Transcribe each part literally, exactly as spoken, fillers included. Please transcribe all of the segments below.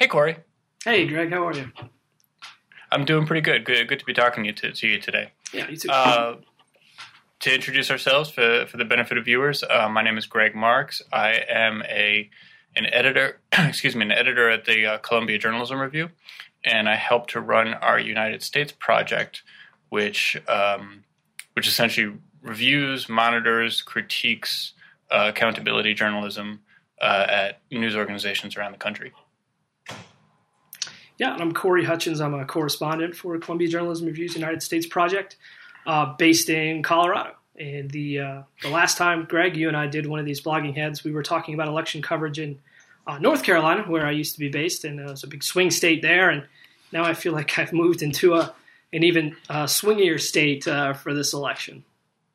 Hey, Corey. Hey, Greg. How are you? I'm doing pretty good. Good, good to be talking to you, to, to you today. Yeah, you too. Uh, to introduce ourselves for for the benefit of viewers, uh, my name is Greg Marks. I am a an editor. excuse me, an editor at the uh, Columbia Journalism Review, and I help to run our United States project, which um, which essentially reviews, monitors, critiques uh, accountability journalism uh, at news organizations around the country. Yeah, and I'm Corey Hutchins. I'm a correspondent for Columbia Journalism Review's United States Project, uh, based in Colorado. And the uh, the last time, Greg, you and I did one of these blogging heads, we were talking about election coverage in uh, North Carolina, where I used to be based, and it was a big swing state there. And now I feel like I've moved into a an even uh, swingier state uh, for this election.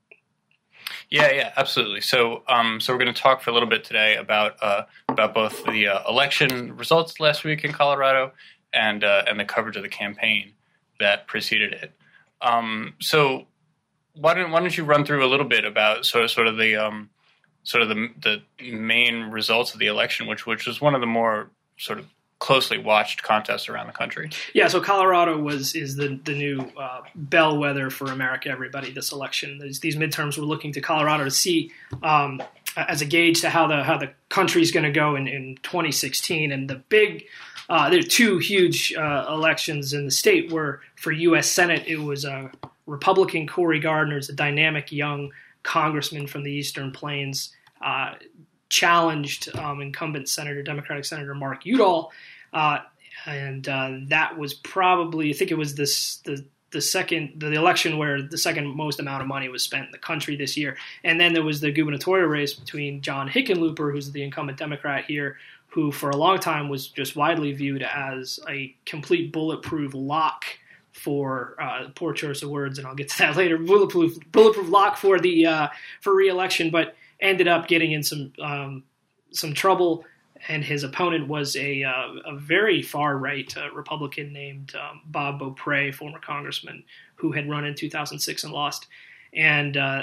Yeah, yeah, absolutely. So, um, so we're going to talk for a little bit today about uh, about both the uh, election results last week in Colorado and uh, and the coverage of the campaign that preceded it. Um, so, why don't why don't you run through a little bit about sort of sort of the um, sort of the the main results of the election, which which was one of the more sort of closely watched contests around the country. Yeah, so Colorado was is the the new uh, bellwether for America. Everybody, this election, these, these midterms, we're looking to Colorado to see um, as a gauge to how the how the country's going to go in, in twenty sixteen. And the big uh, there are two huge uh, elections in the state. Where for U S Senate, it was a uh, Republican Cory Gardner, is a dynamic young congressman from the Eastern Plains, uh, challenged um, incumbent Senator, Democratic Senator Mark Udall. Uh, and uh, that was probably, I think it was this the the second the election where the second most amount of money was spent in the country this year. And then there was the gubernatorial race between John Hickenlooper, who's the incumbent Democrat here, who for a long time was just widely viewed as a complete bulletproof lock for uh, poor choice of words, and I'll get to that later. Bulletproof bulletproof lock for the uh, for re-election, but ended up getting in some um, some trouble. And his opponent was a uh, a very far-right uh, Republican named um, Bob Beaupre, former congressman, who had run in two thousand six and lost. And uh,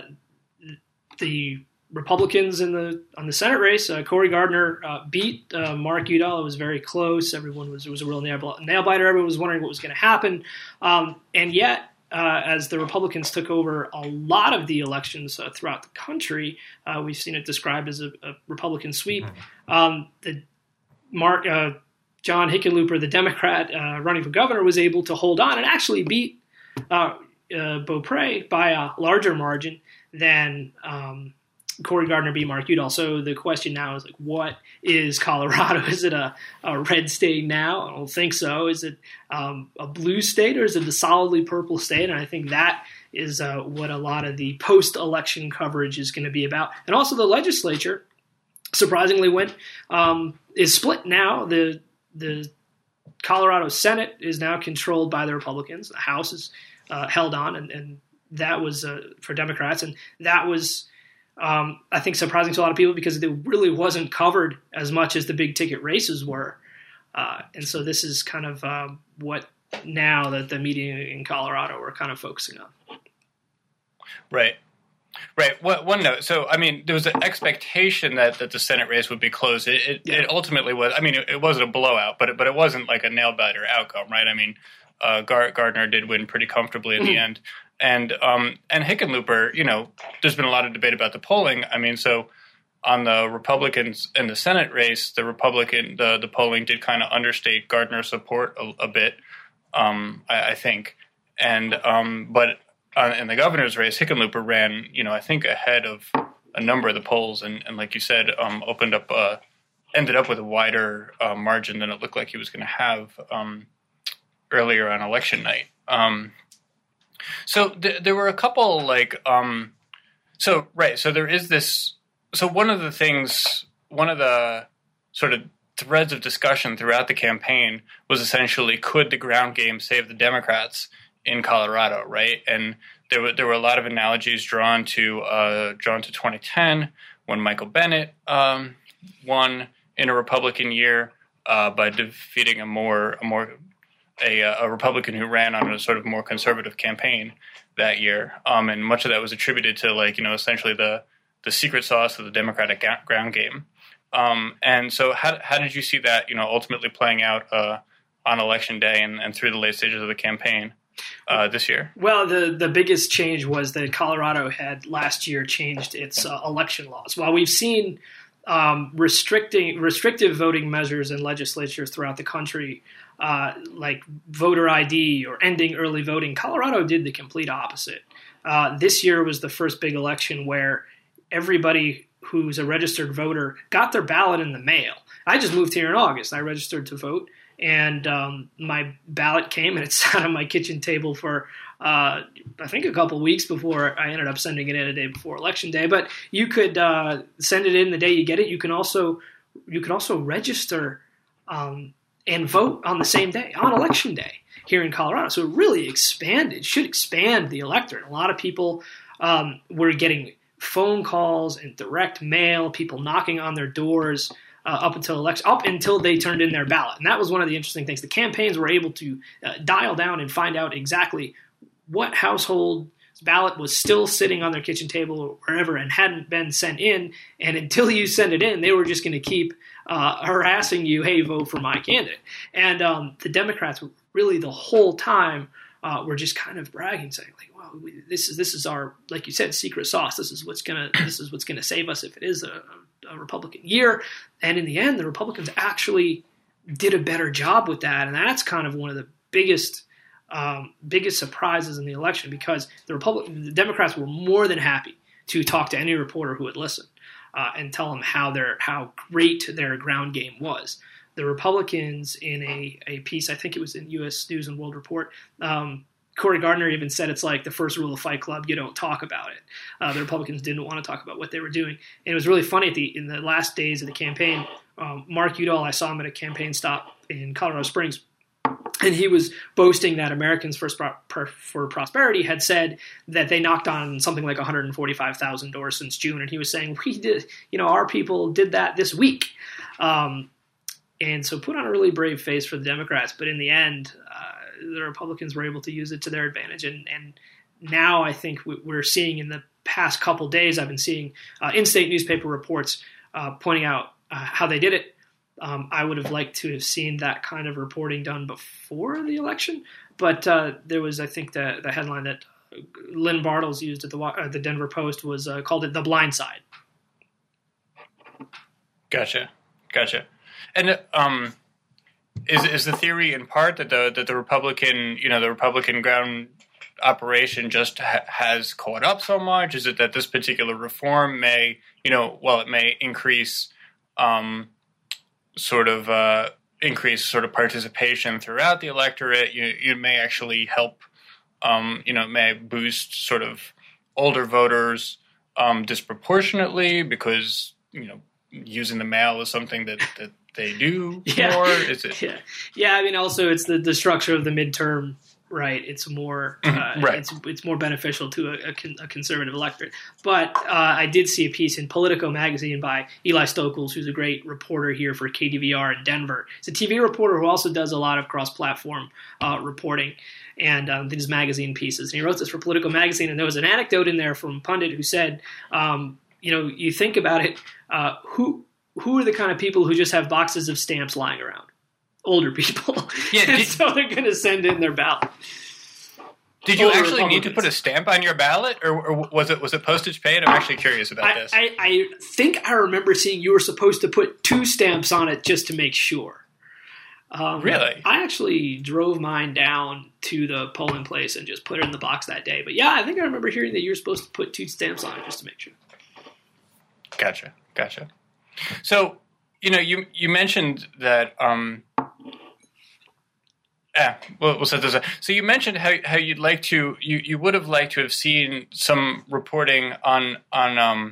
the Republicans in the on the Senate race, uh, Cory Gardner uh, beat uh, Mark Udall. It was very close. Everyone was it was a real nail, nail biter. Everyone was wondering what was going to happen. Um, and yet, Uh, as the Republicans took over a lot of the elections uh, throughout the country, uh, we've seen it described as a, a Republican sweep. Um, the Mark uh, John Hickenlooper, the Democrat uh, running for governor, was able to hold on and actually beat uh, uh, Beaupre by a larger margin than um, Cory Gardner beat Mark Udall. So the question now is, like, what is Colorado? Is it a, a red state now? I don't think so. Is it um, a blue state, or is it a solidly purple state? And I think that is uh, what a lot of the post-election coverage is going to be about. And also the legislature, surprisingly, went um, is split now. The the Colorado Senate is now controlled by the Republicans. The House is uh, held on, and, and that was uh, for Democrats. And that was Um, I think surprising to a lot of people because it really wasn't covered as much as the big ticket races were. Uh, and so this is kind of um, what now that the media in Colorado are kind of focusing on. Right. Right. Well, one note. So, I mean, there was an expectation that, that the Senate race would be close. It, it, yeah. it ultimately was. I mean, it, it wasn't a blowout, but it, but it wasn't like a nail-biter outcome, right? I mean, uh, Gar- Gardner did win pretty comfortably in the end. And um, and Hickenlooper, you know, there's been a lot of debate about the polling. I mean, so on the Republicans in the Senate race, the Republican the, the polling did kind of understate Gardner's support a, a bit, um, I, I think. And um, but uh, in the governor's race, Hickenlooper ran, you know, I think ahead of a number of the polls, and, and like you said, um, opened up, uh, ended up with a wider uh, margin than it looked like he was going to have um, earlier on election night. Um, So th- there were a couple like um, so right. So there is this. So one of the things, one of the sort of threads of discussion throughout the campaign was essentially, could the ground game save the Democrats in Colorado, right? And there were there were a lot of analogies drawn to uh, drawn to twenty ten when Michael Bennet um, won in a Republican year uh, by defeating a more a more A, a Republican who ran on a sort of more conservative campaign that year. Um, and much of that was attributed to, like, you know, essentially the, the secret sauce of the Democratic ga- ground game. Um, and so how how did you see that, you know, ultimately playing out uh, on election day and, and through the late stages of the campaign uh, this year? Well, the, the biggest change was that Colorado had last year changed its uh, election laws. While we've seen um, restricting restrictive voting measures in legislatures throughout the country, uh, like voter I D or ending early voting, Colorado did the complete opposite. Uh, this year was the first big election where everybody who's a registered voter got their ballot in the mail. I just moved here in August. I registered to vote, and um, my ballot came, and it sat on my kitchen table for, uh, I think, a couple weeks before I ended up sending it in a day before Election Day. But you could uh, send it in the day you get it. You can also you can also register um, and vote on the same day, on Election Day here in Colorado. So it really expanded, should expand the electorate. A lot of people um, were getting phone calls and direct mail, people knocking on their doors uh, up until election, up until they turned in their ballot. And that was one of the interesting things. The campaigns were able to uh, dial down and find out exactly what household's ballot was still sitting on their kitchen table or wherever and hadn't been sent in. And until you send it in, they were just going to keep uh, harassing you, hey, vote for my candidate. And um, the Democrats were really the whole time uh, were just kind of bragging, saying, like, well, we, this is this is our, like you said, secret sauce. This is what's gonna this is what's gonna save us if it is a, a Republican year. And in the end, the Republicans actually did a better job with that, and that's kind of one of the biggest um, biggest surprises in the election, because the Republic, the Democrats were more than happy to talk to any reporter who would listen uh, and tell them how their how great their ground game was. The Republicans, in a, a piece, I think it was in U S News and World Report, um, Cory Gardner even said it's like the first rule of Fight Club: you don't talk about it. Uh, the Republicans didn't want to talk about what they were doing, and it was really funny at the in the last days of the campaign. Um, Mark Udall, I saw him at a campaign stop in Colorado Springs, and he was boasting that Americans for, for Prosperity had said that they knocked on something like one hundred forty-five thousand doors since June, and he was saying, we did, you know, our people did that this week. Um, and so put on a really brave face for the Democrats, but in the end, uh, the Republicans were able to use it to their advantage. And, and now I think we're seeing in the past couple days, I've been seeing uh, in-state newspaper reports uh, pointing out uh, how they did it. Um, I would have liked to have seen that kind of reporting done before the election, but uh, there was, I think, the, the headline that Lynn Bartles used at the uh, the Denver Post was uh, called it "The Blind Side." Gotcha, gotcha. And um, is is the theory in part that the that the Republican, you know, the Republican ground operation just ha- has caught up so much? Is it that this particular reform may, you know, well, it may increase, um, sort of uh, increase sort of participation throughout the electorate? You you may actually help, um, you know, may boost sort of older voters um, disproportionately because, you know, using the mail is something that, that they do yeah. more? Is it? Yeah. yeah, I mean, also it's the, the structure of the midterm, right? It's more uh, right. it's it's more beneficial to a, a, con, a conservative electorate. But uh, I did see a piece in Politico magazine by Eli Stokols, who's a great reporter here for K D V R in Denver. He's a T V reporter who also does a lot of cross-platform uh, reporting and um, these magazine pieces. And he wrote this for Politico magazine, and there was an anecdote in there from a pundit who said, um, you know, you think about it, uh, who who are the kind of people who just have boxes of stamps lying around? Older people. Yeah, and did, so they're going to send in their ballot. Did you Older actually need to put a stamp on your ballot, or, or was it was it postage paid? I'm actually curious about I, this. I, I think I remember seeing you were supposed to put two stamps on it just to make sure. Um, really? I actually drove mine down to the polling place and just put it in the box that day. But yeah, I think I remember hearing that you were supposed to put two stamps on it just to make sure. Gotcha, gotcha. So, you know, you you mentioned that. Um, yeah, we'll, we'll set this up. So you mentioned how how you'd like to you, you would have liked to have seen some reporting on on um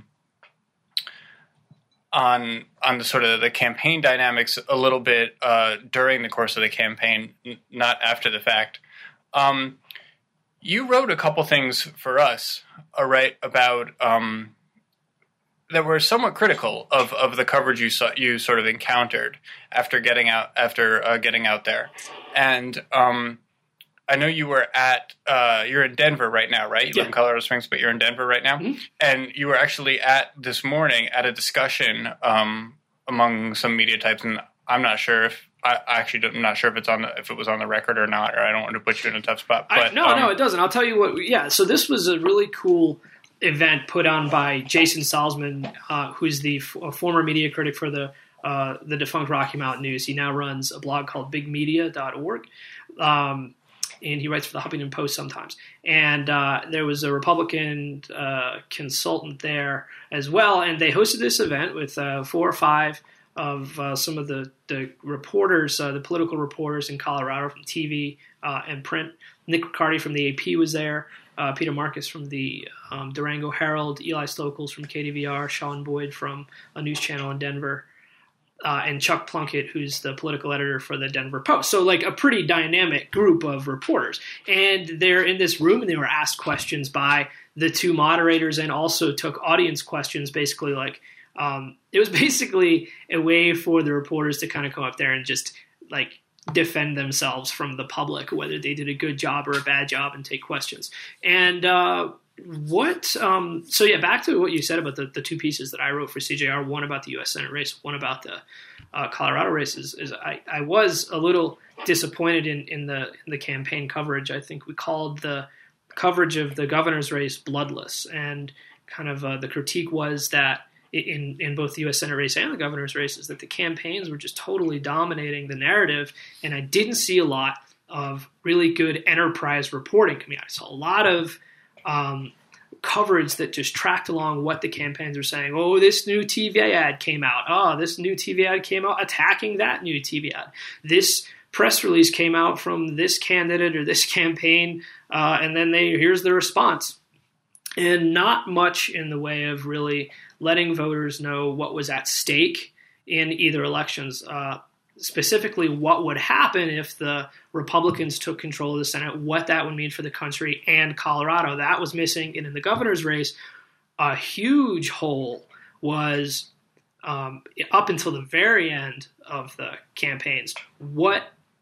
on on the sort of the campaign dynamics a little bit uh, during the course of the campaign, n- not after the fact. Um, you wrote a couple things for us, uh, right, about. Um, that were somewhat critical of, of the coverage you saw, you sort of encountered after getting out after uh, getting out there, and um, I know you were at uh, you're in Denver right now, right? You yeah. live in Colorado Springs, but you're in Denver right now, mm-hmm. and you were actually at this morning at a discussion um, among some media types, and I'm not sure if I, I actually don't, I'm not sure if it's on the, if it was on the record or not, or I don't want to put you in a tough spot. But I, no, um, no, it doesn't. I'll tell you what. Yeah, so this was a really cool event put on by Jason Salzman, uh, who's the f- former media critic for the uh, the defunct Rocky Mountain News. He now runs a blog called big media dot org. Um, and he writes for the Huffington Post sometimes. And uh, there was a Republican uh, consultant there as well, and they hosted this event with uh, four or five of uh, some of the, the reporters, uh, the political reporters in Colorado from T V uh, and print. Nick Riccardi from the A P was there, uh, Peter Marcus from the um, Durango Herald, Eli Stokels from K D V R, Sean Boyd from a news channel in Denver, Uh, and Chuck Plunkett, who's the political editor for the Denver Post. So like a pretty dynamic group of reporters. And they're in this room and they were asked questions by the two moderators and also took audience questions, basically like um, it was basically a way for the reporters to kind of come up there and just like defend themselves from the public, whether they did a good job or a bad job, and take questions. And uh, What? Um, so yeah, back to what you said about the, the two pieces that I wrote for C J R. One about the U S Senate race, one about the uh, Colorado races. Is I, I was a little disappointed in, in the in the campaign coverage. I think we called the coverage of the governor's race bloodless, and kind of uh, the critique was that in in both the U S Senate race and the governor's races that the campaigns were just totally dominating the narrative, and I didn't see a lot of really good enterprise reporting. I mean, I saw a lot of Um, coverage that just tracked along what the campaigns were saying. Oh, this new T V ad came out. Oh, this new T V ad came out attacking that new T V ad. This press release came out from this candidate or this campaign, uh, and then they here's the response. And not much in the way of really letting voters know what was at stake in either elections. Uh, specifically what would happen if the Republicans took control of the Senate, what that would mean for the country and Colorado. That was missing. And in the governor's race, a huge hole was um, up until the very end of the campaigns, what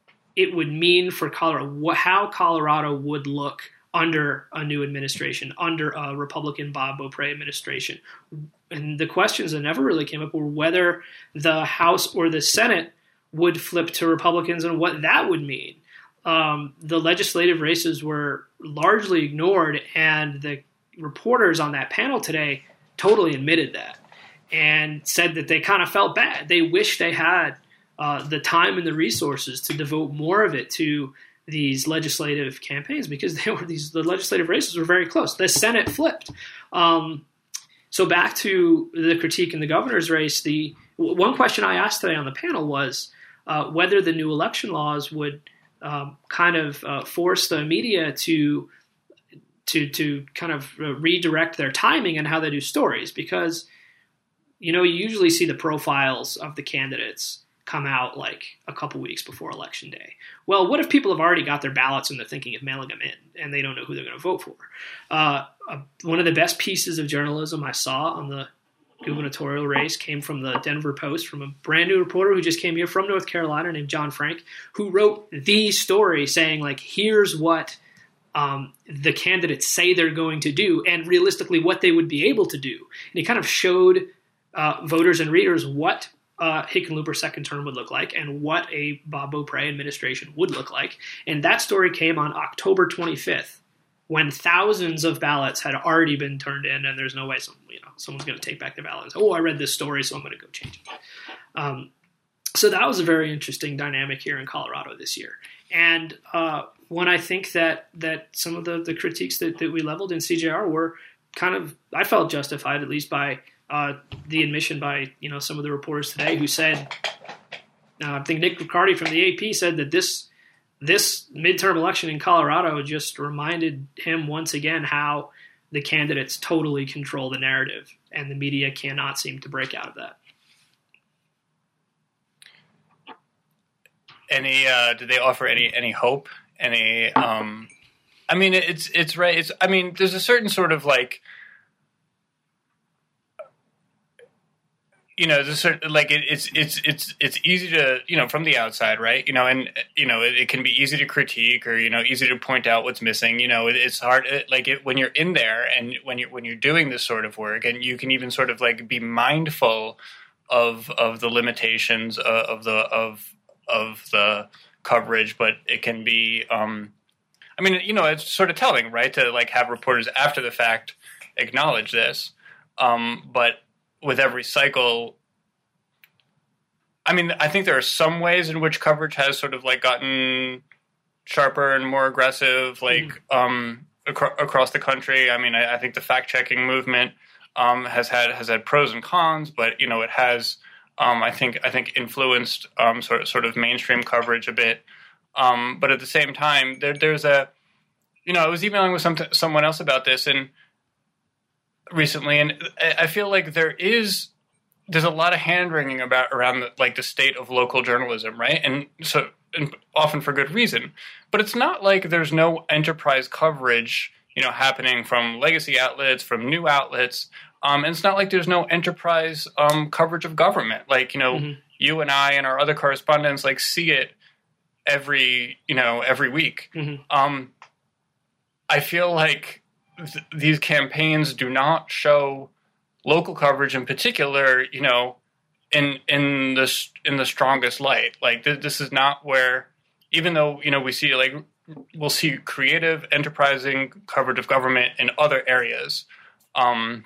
it would mean for Colorado, what, how Colorado would look under a new administration, under a Republican Bob Beaupre administration. And the questions that never really came up were whether the House or the Senate would flip to Republicans and what that would mean. Um, the legislative races were largely ignored, and the reporters on that panel today totally admitted that and said that they kind of felt bad. They wish they had uh, the time and the resources to devote more of it to these legislative campaigns, because they were these the legislative races were very close. The Senate flipped. Um, so back to the critique in the governor's race, the one question I asked today on the panel was Uh, whether the new election laws would um, kind of uh, force the media to to to kind of uh, redirect their timing and how they do stories, because you know you usually see the profiles of the candidates come out like a couple weeks before election day. Well, what if people have already got their ballots and they're thinking of mailing them in and they don't know who they're going to vote for? Uh, uh, one of the best pieces of journalism I saw on the gubernatorial race came from the Denver Post, from a brand new reporter who just came here from North Carolina named John Frank, who wrote the story saying, like, here's what um, the candidates say they're going to do and realistically what they would be able to do. And he kind of showed uh, voters and readers what uh, Hickenlooper second term would look like and what a Bob Beaupre administration would look like. And that story came on October twenty-fifth. When thousands of ballots had already been turned in, and there's no way some, you know, someone's going to take back the ballot and say, oh, I read this story, so I'm going to go change it. Um, so that was a very interesting dynamic here in Colorado this year. And uh, when I think that that some of the, the critiques that, that we leveled in C J R were kind of, I felt justified, at least by uh, the admission by, you know, some of the reporters today who said, uh, I think Nick Riccardi from the A P said that this This midterm election in Colorado just reminded him once again how the candidates totally control the narrative, and the media cannot seem to break out of that. Any? Uh, did they offer any any hope? Any? Um, I mean, it's it's right. It's I mean, there's a certain sort of like. You know, there's a certain, like it, it's it's it's it's easy to, you know, from the outside, right? You know, and you know it, it can be easy to critique, or you know, easy to point out what's missing. You know, it, it's hard, it, like it, when you're in there and when you're when you're doing this sort of work, and you can even sort of like be mindful of of the limitations of, of the of of the coverage, but it can be. Um, I mean, you know, it's sort of telling, right, to like have reporters after the fact acknowledge this, um, but with every cycle. I mean, I think there are some ways in which coverage has sort of like gotten sharper and more aggressive, like mm-hmm. um, ac- across the country. I mean, I, I think the fact-checking movement um, has had has had pros and cons, but you know, it has, um, I think, I think influenced um, sort of sort of mainstream coverage a bit. Um, but at the same time, there, there's a, you know, I was emailing with some someone else about this and recently, and I feel like there is. There's a lot of hand-wringing about around the, like the state of local journalism, right? And so, and often for good reason. But it's not like there's no enterprise coverage, you know, happening from legacy outlets, from new outlets. Um, and it's not like there's no enterprise um, coverage of government. Like, you know, mm-hmm. you and I and our other correspondents like see it every, you know, every week. Mm-hmm. Um, I feel like th- these campaigns do not show local coverage in particular, you know, in in the in the strongest light. Like th- this is not where, even though you know we see like we'll see creative, enterprising coverage of government in other areas, um,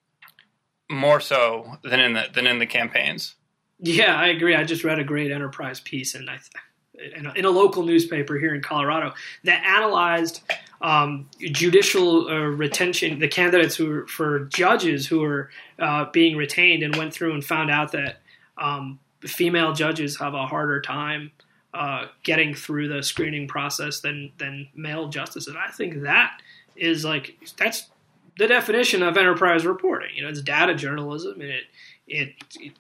more so than in the than in the campaigns. Yeah, I agree. I just read a great enterprise piece, and I. In a, in a local newspaper here in Colorado that analyzed um, judicial uh, retention, the candidates who were for judges who were uh, being retained, and went through and found out that um, female judges have a harder time uh, getting through the screening process than than male justices. And I think that is like that's the definition of enterprise reporting. You know, it's data journalism, and it it. it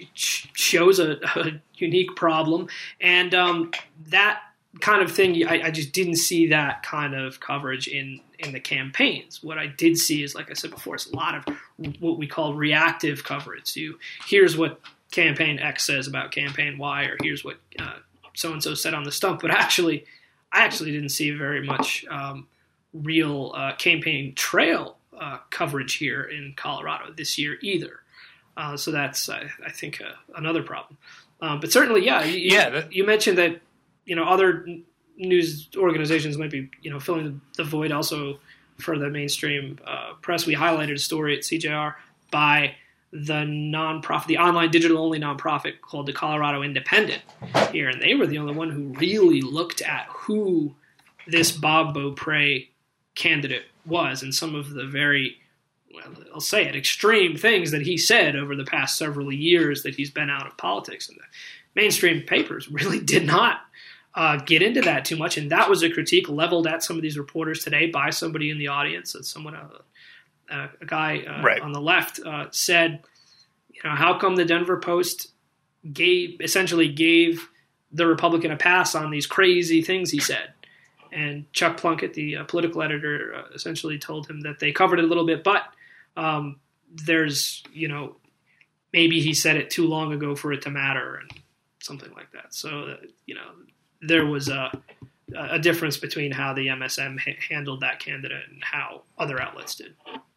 shows a, a unique problem, and um, that kind of thing, I, I just didn't see that kind of coverage in, in the campaigns. What I did see is, like I said before, it's a lot of what we call reactive coverage. You here's what campaign X says about campaign Y, or here's what uh, so-and-so said on the stump. But actually, I actually didn't see very much um, real uh, campaign trail uh, coverage here in Colorado this year either. Uh, so that's, I, I think, uh, another problem. Um, but certainly, yeah, you, yeah. That, you mentioned that, you know, other news organizations might be, you know, filling the void also for the mainstream uh, press. We highlighted a story at C J R by the nonprofit, the online digital-only nonprofit called the Colorado Independent here, and they were the only one who really looked at who this Bob Beaupre candidate was and some of the very well, I'll say it, extreme things that he said over the past several years that he's been out of politics. And the mainstream papers really did not uh, get into that too much. And that was a critique leveled at some of these reporters today by somebody in the audience. And someone, uh, uh, a guy uh, right. on the left uh, said, you know, how come the Denver Post gave essentially gave the Republican a pass on these crazy things he said? And Chuck Plunkett, the uh, political editor, uh, essentially told him that they covered it a little bit, but Um, there's, you know, maybe he said it too long ago for it to matter and something like that. So, uh, you know, there was a, a difference between how the M S M ha- handled that candidate and how other outlets did.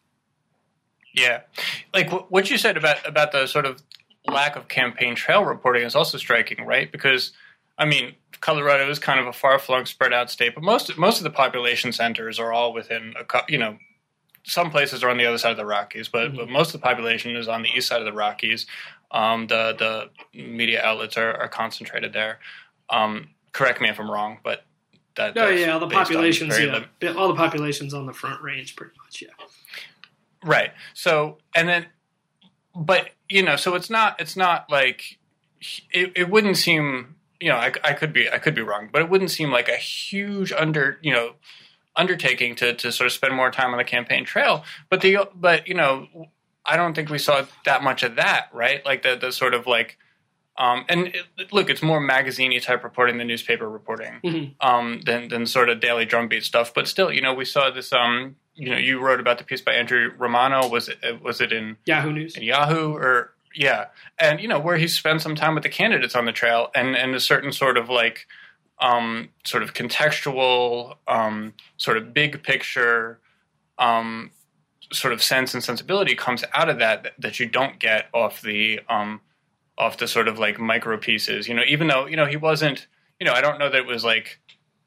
Yeah. Like w- what you said about, about the sort of lack of campaign trail reporting is also striking, right? Because, I mean, Colorado is kind of a far-flung, spread-out state, but most most of the population centers are all within, a, you know, some places are on the other side of the Rockies, but, mm-hmm. but most of the population is on the east side of the Rockies. Um, the the media outlets are, are concentrated there. Um, correct me if I'm wrong, but that no, yeah, all the populations, yeah, lim- all the populations on the Front Range, pretty much, yeah. Right. So, and then, but you know, so it's not it's not like it, it wouldn't seem, you know, I, I could be I could be wrong, but it wouldn't seem like a huge under, you know. undertaking to, to sort of spend more time on the campaign trail. But the but you know, I don't think we saw that much of that, right? Like the the sort of like um and it, look, it's more magazine-y type reporting than newspaper reporting, mm-hmm. um than than sort of daily drumbeat stuff. But still, you know, we saw this um you know, you wrote about the piece by Andrew Romano, was it was it in Yahoo News? In Yahoo or yeah. And you know, where he spent some time with the candidates on the trail and and a certain sort of like Um, sort of contextual, um, sort of big picture, um, sort of sense and sensibility comes out of that, that that you don't get off the um, off to sort of like micro pieces, you know, even though, you know, he wasn't, you know, I don't know that it was like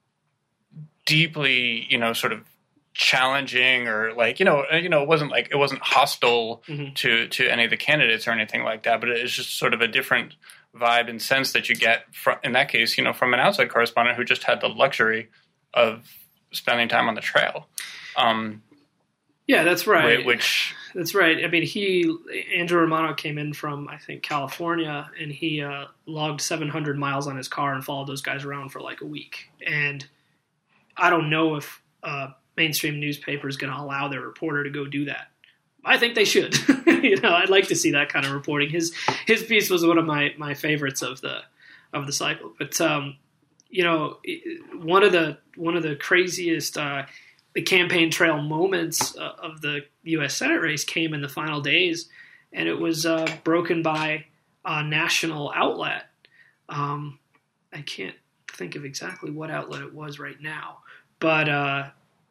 deeply, you know, sort of challenging or like, you know, you know, it wasn't like, it wasn't hostile mm-hmm. to, to any of the candidates or anything like that, but it's just sort of a different vibe and sense that you get from, in that case, you know, from an outside correspondent who just had the luxury of spending time on the trail. Um, yeah, that's right. Which that's right. I mean, he Andrew Romano came in from I think California, and he uh, logged seven hundred miles on his car and followed those guys around for like a week. And I don't know if uh, mainstream newspaper is going to allow their reporter to go do that. I think they should. You know, I'd like to see that kind of reporting. His his piece was one of my, my favorites of the of the cycle. But um, you know, one of the one of the craziest uh, the campaign trail moments uh, of the U S Senate race came in the final days, and it was uh, broken by a national outlet. Um, I can't think of exactly what outlet it was right now, but uh,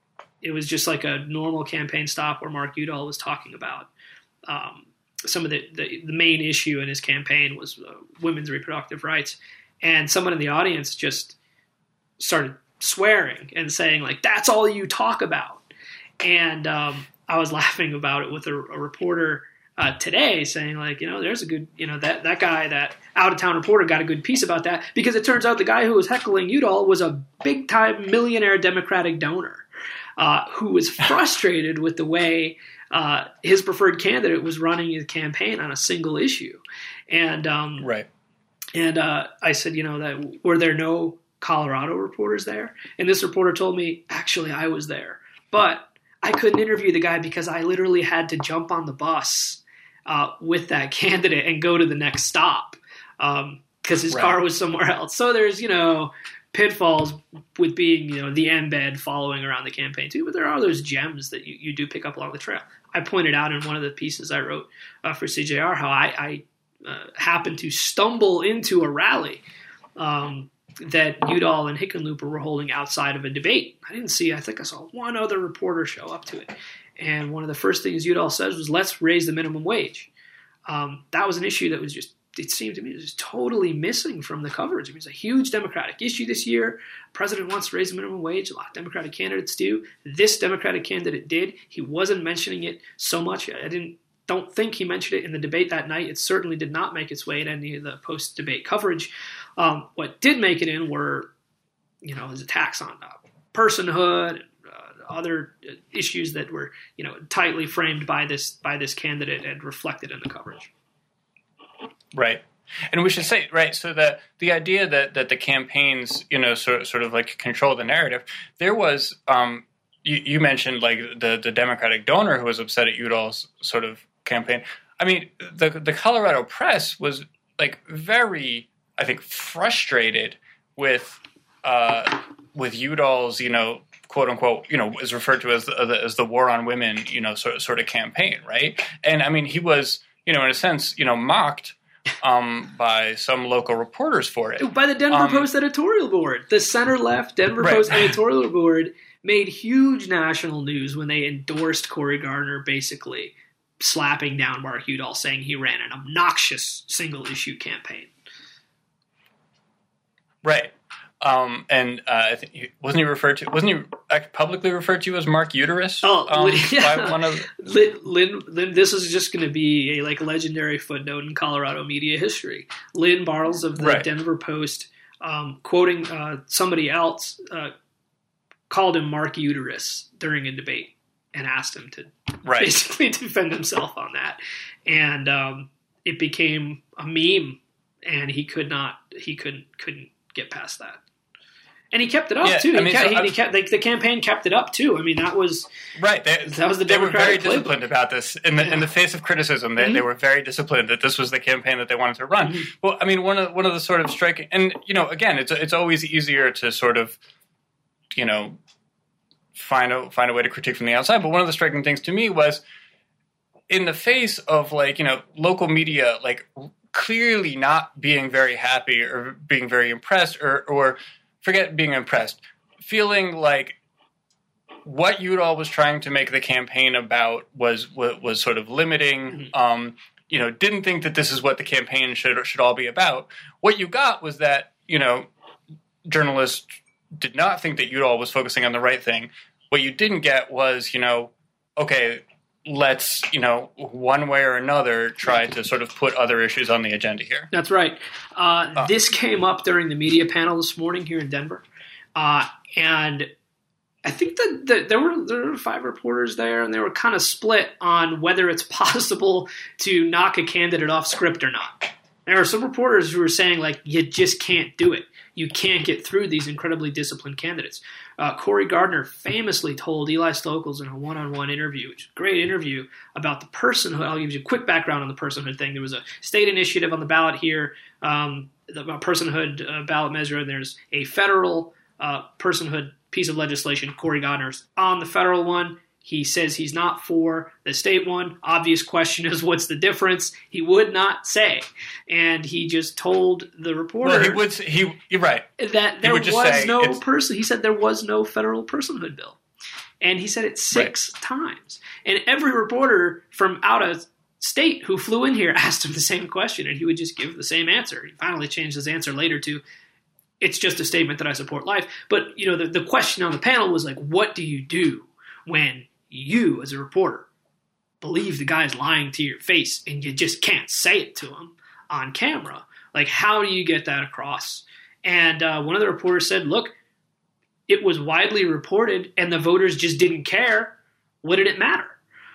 it was just like a normal campaign stop where Mark Udall was talking about um, some of the, the the main issue in his campaign was uh, women's reproductive rights, and someone in the audience just started swearing and saying like, that's all you talk about. And um, I was laughing about it with a, a reporter uh, today saying like, you know, there's a good, you know, that, that guy, that out of town reporter got a good piece about that, because it turns out the guy who was heckling Udall was a big time millionaire Democratic donor uh, who was frustrated with the way uh, his preferred candidate was running his campaign on a single issue. And, um, right. And uh, I said, you know, that were there no Colorado reporters there? And this reporter told me, actually, I was there, but I couldn't interview the guy because I literally had to jump on the bus uh, with that candidate and go to the next stop because um, his right. car was somewhere else. So there's, you know, pitfalls with being, you know, the embed following around the campaign too, but there are those gems that you, you do pick up along the trail. I pointed out in one of the pieces I wrote uh, for C J R how I, I uh, happened to stumble into a rally um, that Udall and Hickenlooper were holding outside of a debate. I didn't see, I think I saw one other reporter show up to it. And one of the first things Udall says was, let's raise the minimum wage. Um, that was an issue that was just, it seemed to me, it was just totally missing from the coverage. I mean, it's a huge Democratic issue this year. The president wants to raise the minimum wage. A lot of Democratic candidates do. This Democratic candidate did. He wasn't mentioning it so much. I didn't don't think he mentioned it in the debate that night. It certainly did not make its way to any of the post-debate coverage. Um, what did make it in were, you know, his attacks on uh, personhood, and, uh, other issues that were, you know, tightly framed by this by this candidate and reflected in the coverage. Right. And we should say, right, so the the idea that, that the campaigns, you know, sort, sort of like control the narrative, there was, um, you, you mentioned like the, the Democratic donor who was upset at Udall's sort of campaign. I mean, the the Colorado press was like very, I think, frustrated with uh, with Udall's, you know, quote unquote, you know, is referred to as the, as the war on women, you know, sort of, sort of campaign, right? And I mean, he was, you know, in a sense, you know, mocked um, by some local reporters for it. By the Denver um, Post editorial board. The center-left Denver right. Post editorial board made huge national news when they endorsed Cory Gardner, basically slapping down Mark Udall, saying he ran an obnoxious single-issue campaign. Right. Um, and uh, I think he, wasn't he referred to? Wasn't he publicly referred to as Mark Uterus? Oh, um, yeah. by one of Lynn, Lynn, Lynn, this is just going to be a like legendary footnote in Colorado media history. Lynn Bartles of the right. Denver Post, um, quoting uh, somebody else, uh, called him Mark Uterus during a debate and asked him to right. basically defend himself on that, and um, it became a meme, and he could not, he couldn't, couldn't get past that. And he kept it up yeah, too. He I mean, kept, so he, he kept, like, the campaign kept it up too. I mean, that was right. They, that was the they were very Democratic disciplined playbook. about this. In the yeah. in the face of criticism, they, mm-hmm. they were very disciplined that this was the campaign that they wanted to run. Mm-hmm. Well, I mean, one of one of the sort of striking, and you know, again, it's it's always easier to sort of, you know, find a find a way to critique from the outside. But one of the striking things to me was, in the face of like you know local media like clearly not being very happy or being very impressed or or forget being impressed. Feeling like what Udall was trying to make the campaign about was was, was sort of limiting, mm-hmm. um, you know, didn't think that this is what the campaign should should all be about. What you got was that, you know, journalists did not think that Udall was focusing on the right thing. What you didn't get was, you know, okay, let's, you know, one way or another try to sort of put other issues on the agenda here. That's right. Uh, uh, this came up during the media panel this morning here in Denver. Uh, and I think that the, there were there were five reporters there, and they were kind of split on whether it's possible to knock a candidate off script or not. There are some reporters who are saying, like, you just can't do it. You can't get through these incredibly disciplined candidates. Uh, Cory Gardner famously told Eli Stokols in a one-on-one interview, which is a great interview, about the personhood. I'll give you a quick background on the personhood thing. There was a state initiative on the ballot here, um, the personhood uh, ballot measure, and there's a federal uh, personhood piece of legislation. Cory Gardner's on the federal one. He says he's not for the state one. Obvious question is, what's the difference? He would not say. And he just told the reporter well, he would, he, you're right. that there was no person. He said there was no federal personhood bill. And he said it six right. times. And every reporter from out of state who flew in here asked him the same question, and he would just give the same answer. He finally changed his answer later to, it's just a statement that I support life. But, you know, the, the question on the panel was like, what do you do when you, as a reporter, believe the guy's lying to your face and you just can't say it to him on camera? Like, how do you get that across? And uh, one of the reporters said, look, it was widely reported and the voters just didn't care. What did it matter?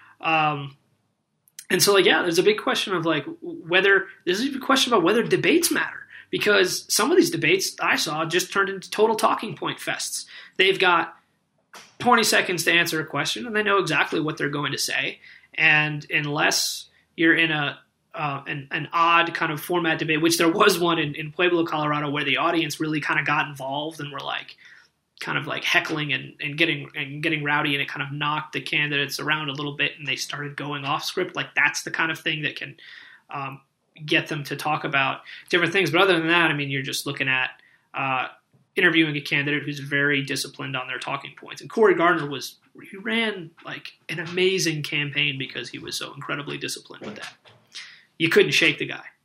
Um, and so, like, yeah, there's a big question of, like, whether – there's a question about whether debates matter. Because some of these debates I saw just turned into total talking point fests. They've got twenty seconds to answer a question, and they know exactly what they're going to say. And unless you're in a uh, an, an odd kind of format debate, which there was one in, in Pueblo, Colorado, where the audience really kind of got involved and were like kind of like heckling and, and getting and getting rowdy, and it kind of knocked the candidates around a little bit, and they started going off script. Like, that's the kind of thing that can um, get them to talk about different things. But other than that, I mean, you're just looking at uh, interviewing a candidate who's very disciplined on their talking points. And Cory Gardner was, he ran like an amazing campaign because he was so incredibly disciplined with that. You couldn't shake the guy.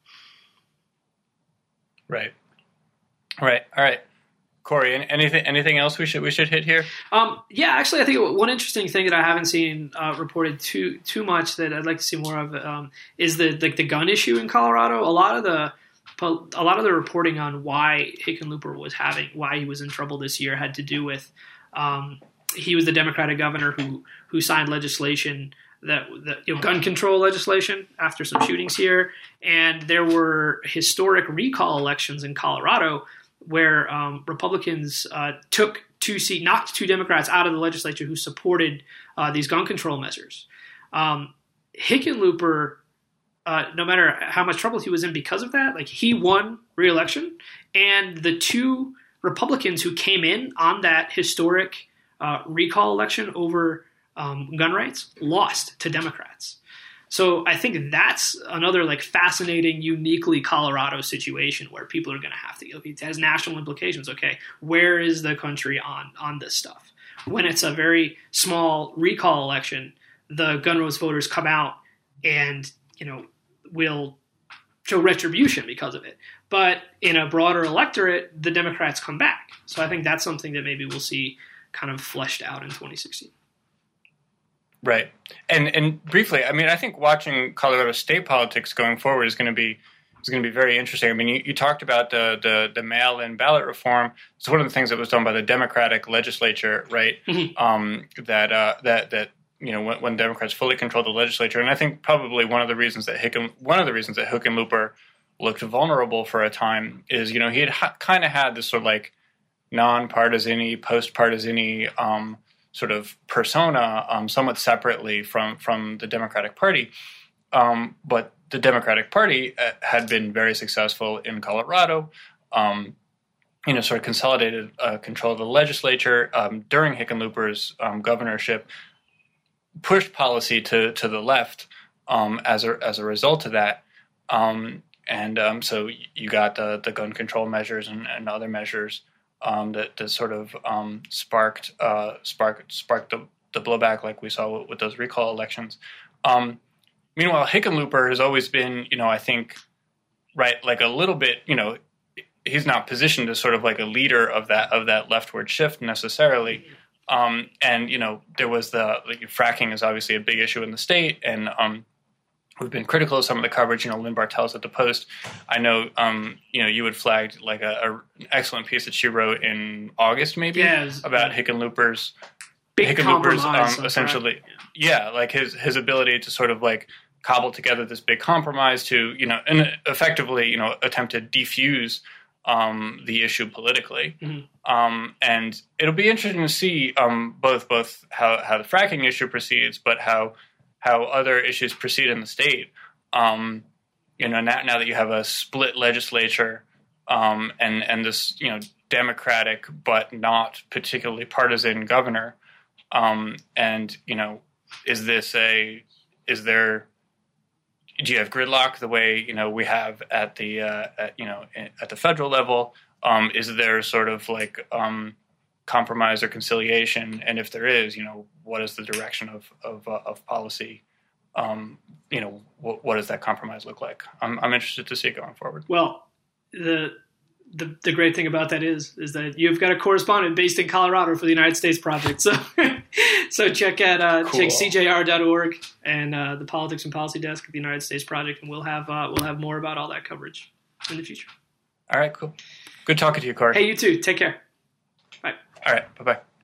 Right. Right. All right. Corey, anything anything else we should we should hit here? Um, yeah, actually, I think one interesting thing that I haven't seen uh, reported too too much that I'd like to see more of um, is the like the gun issue in Colorado. A lot of the a lot of the reporting on why Hickenlooper was having why he was in trouble this year had to do with um, he was the Democratic governor who who signed legislation that, that you know, gun control legislation after some shootings here, and there were historic recall elections in Colorado where um, Republicans uh, took two seat, knocked two Democrats out of the legislature who supported uh, these gun control measures. Um, Hickenlooper, uh, no matter how much trouble he was in because of that, like he won re-election, and the two Republicans who came in on that historic uh, recall election over um, gun rights lost to Democrats. So I think that's another like fascinating, uniquely Colorado situation where people are going to have to, it has national implications. Okay, where is the country on, on this stuff? When it's a very small recall election, the gun rights voters come out and, you know, will show retribution because of it. But in a broader electorate, the Democrats come back. So I think that's something that maybe we'll see kind of fleshed out in twenty sixteen. Right. And and briefly, I mean, I think watching Colorado state politics going forward is going to be is going to be very interesting. I mean, you, you talked about the, the the mail-in ballot reform. It's one of the things that was done by the Democratic legislature, right? Mm-hmm. Um, that uh, that that you know when, when Democrats fully controlled the legislature, and I think probably one of the reasons that Hicken one of the reasons that Hickenlooper looked vulnerable for a time is you know he had ha- kind of had this sort of like non-partisan-y, post-partisan-y um, sort of persona, um, somewhat separately from, from the Democratic Party. Um, but the Democratic Party uh, had been very successful in Colorado, um, you know, sort of consolidated uh, control of the legislature um, during Hickenlooper's um, governorship, pushed policy to, to the left um, as a as a result of that. Um, and um, so you got the, the gun control measures and, and other measures Um, that, that sort of um, sparked uh, sparked sparked the, the blowback like we saw with, with those recall elections. Um, meanwhile, Hickenlooper has always been, you know, I think, right, like a little bit, you know, he's not positioned as sort of like a leader of that of that leftward shift necessarily. Um, and, you know, there was the like, fracking is obviously a big issue in the state, and um, we've been critical of some of the coverage. You know, Lynn Bartels at the Post. I know, um, you know, you had flagged like a, a an excellent piece that she wrote in August, maybe, yeah, was, about yeah. Hickenlooper's Big Hickenlooper's compromise, um, essentially, yeah. yeah, like his his ability to sort of like cobble together this big compromise to, you know, and effectively, you know, attempt to defuse um, the issue politically. Mm-hmm. Um, and it'll be interesting to see um, both both how, how the fracking issue proceeds, but how how other issues proceed in the state. Um, you know, now, now that you have a split legislature um, and and this, you know, Democratic but not particularly partisan governor, um, and you know, is this a is there do you have gridlock the way, you know, we have at the uh, at, you know at the federal level? Um, is there sort of like um, compromise or conciliation? And if there is, you know, what is the direction of of, uh, of policy? Um, you know, what, what does that compromise look like? I'm, I'm interested to see it going forward. Well, the the the great thing about that is is that you've got a correspondent based in Colorado for the United States Project. So so check out uh, cool. check C J R dot org and uh, the Politics and Policy Desk of the United States Project, and we'll have uh, we'll have more about all that coverage in the future. All right, cool. Good talking to you, Corey. Hey, you too. Take care. Bye. All right, bye bye.